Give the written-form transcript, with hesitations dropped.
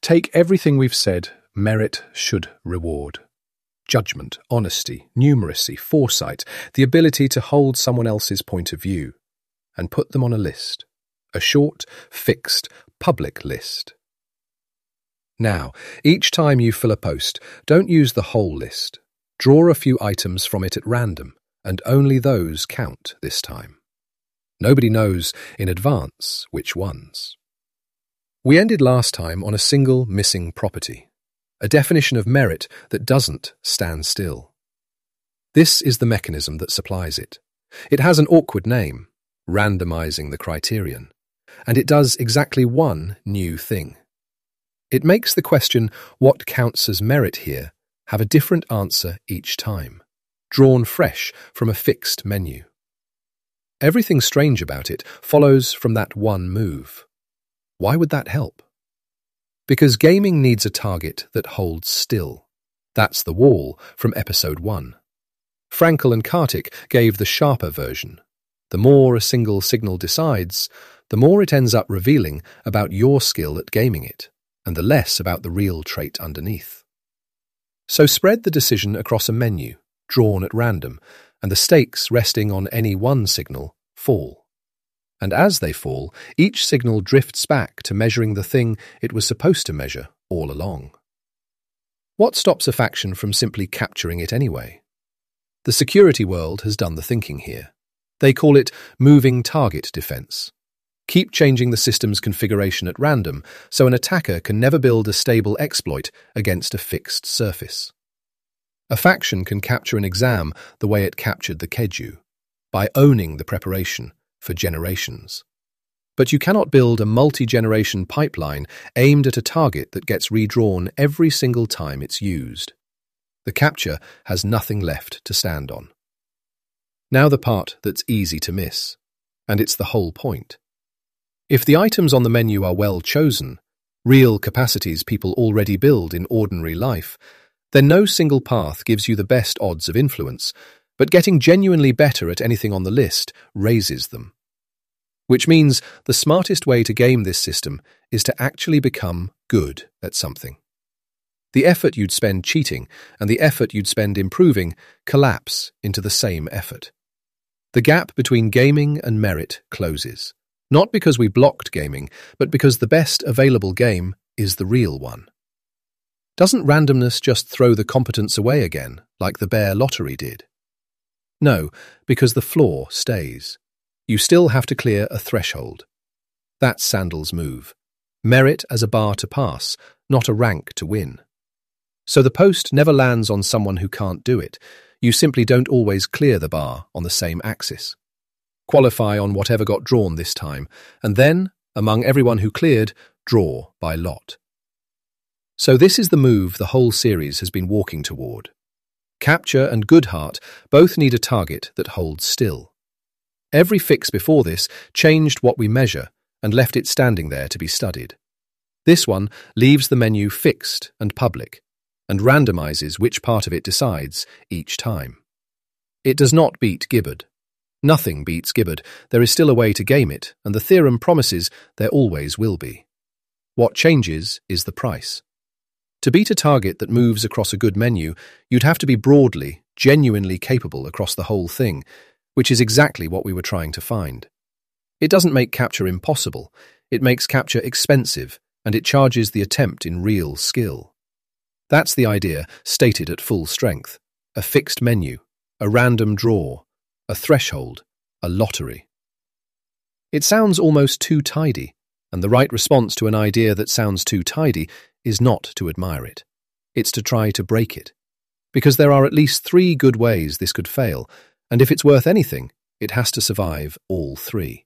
Take everything we've said: merit, should, reward. Judgment, honesty, numeracy, foresight, the ability to hold someone else's point of view, and put them on a list. A short, fixed, public list. Now, each time you fill a post, don't use the whole list. Draw a few items from it at random, and only those count this time. Nobody knows in advance which ones. We ended last time on a single missing property, a definition of merit that doesn't stand still. This is the mechanism that supplies it. It has an awkward name, randomizing the criterion, and it does exactly one new thing. It makes the question, what counts as merit here, have a different answer each time, drawn fresh from a fixed menu. Everything strange about it follows from that one move. Why would that help? Because gaming needs a target that holds still. That's the wall from episode 1. Frankel and Kartik gave the sharper version. The more a single signal decides, the more it ends up revealing about your skill at gaming it, and the less about the real trait underneath. So spread the decision across a menu, drawn at random, and the stakes resting on any one signal fall. And as they fall, each signal drifts back to measuring the thing it was supposed to measure all along. What stops a faction from simply capturing it anyway? The security world has done the thinking here. They call it moving target defense. Keep changing the system's configuration at random so an attacker can never build a stable exploit against a fixed surface. A faction can capture an exam the way it captured the Keju, by owning the preparation for generations. But you cannot build a multi-generation pipeline aimed at a target that gets redrawn every single time it's used. The capture has nothing left to stand on. Now the part that's easy to miss, and it's the whole point. If the items on the menu are well chosen, real capacities people already build in ordinary life, then no single path gives you the best odds of influence, but getting genuinely better at anything on the list raises them. Which means the smartest way to game this system is to actually become good at something. The effort you'd spend cheating and the effort you'd spend improving collapse into the same effort. The gap between gaming and merit closes. Not because we blocked gaming, but because the best available game is the real one. Doesn't randomness just throw the competence away again, like the Bear Lottery did? No, because the floor stays. You still have to clear a threshold. That's Sandel's move. Merit as a bar to pass, not a rank to win. So the post never lands on someone who can't do it. You simply don't always clear the bar on the same axis. Qualify on whatever got drawn this time, and then, among everyone who cleared, draw by lot. So this is the move the whole series has been walking toward. Capture and Goodheart both need a target that holds still. Every fix before this changed what we measure and left it standing there to be studied. This one leaves the menu fixed and public, and randomizes which part of it decides each time. It does not beat Gibbard. Nothing beats Gibbard. There is still a way to game it, and the theorem promises there always will be. What changes is the price. To beat a target that moves across a good menu, you'd have to be broadly, genuinely capable across the whole thing, which is exactly what we were trying to find. It doesn't make capture impossible, it makes capture expensive, and it charges the attempt in real skill. That's the idea, stated at full strength. A fixed menu, a random draw, a threshold, a lottery. It sounds almost too tidy, and the right response to an idea that sounds too tidy is not to admire it. It's to try to break it. Because there are at least 3 good ways this could fail, and if it's worth anything, it has to survive all 3.